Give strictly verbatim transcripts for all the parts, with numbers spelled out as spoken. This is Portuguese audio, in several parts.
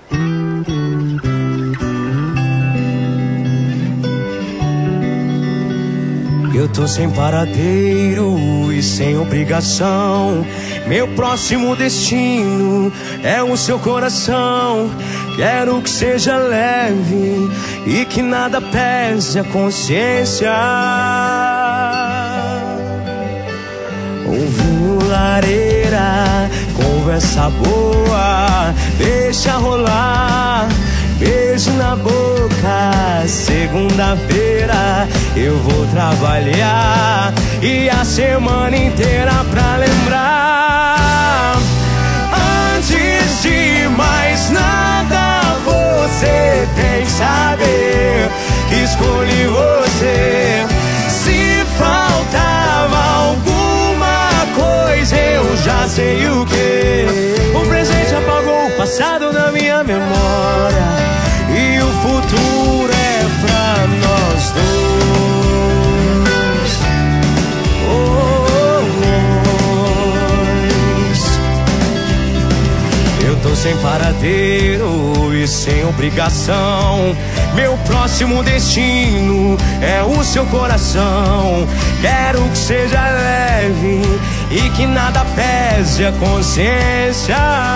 Eu tô sem paradeiro e sem obrigação. Meu próximo destino é o seu coração. Quero que seja leve e que nada pese a consciência. Ouvindo lareira, conversa boa, deixa rolar. Beijo na boca, segunda-feira eu vou trabalhar e a semana inteira pra lembrar. Antes de mais nada, você tem que saber que escolhi você. Se faltava alguma coisa, eu já sei o que. O presente apagou o passado da minha memória e o futuro é pra nós dois. Oh, oh. Eu tô sem paradeiro e sem obrigação. Meu próximo destino é o seu coração. Quero que seja leve e que nada pese a consciência.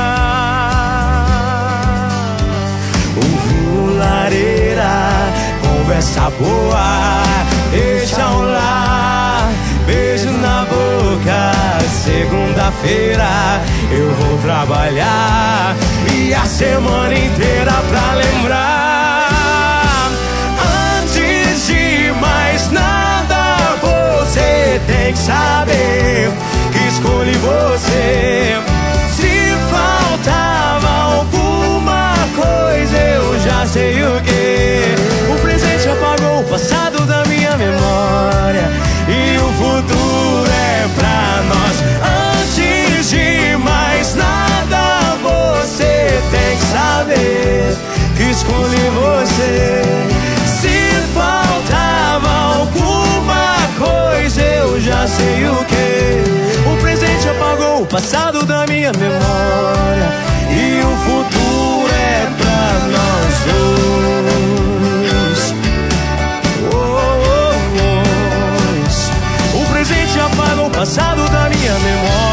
Ouvindo lareira, conversa boa, deixa rolar. Beijo na boca, segunda-feira eu vou trabalhar e a semana inteira pra lembrar. Antes de mais nada, você tem que saber que escolhi você. Se faltava alguma coisa, eu já sei o que. O presente apagou o passado da minha memória e o futuro é pra nós. Antes de mais nada, você tem que saber que escolhi você. Se faltava alguma coisa, eu já sei o que. O presente apagou o passado da minha memória e o futuro é pra nós dois. Oh, oh, oh. O presente apagou o passado da minha memória